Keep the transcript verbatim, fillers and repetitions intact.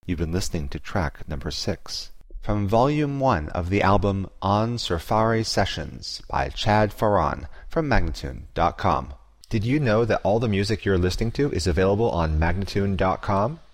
You've been listening to track number six from Volume one of the album On Surfari Sessions by Chad Farran from Magnatune dot com. Did you know that all the music you're listening to is available on Magnatune dot com?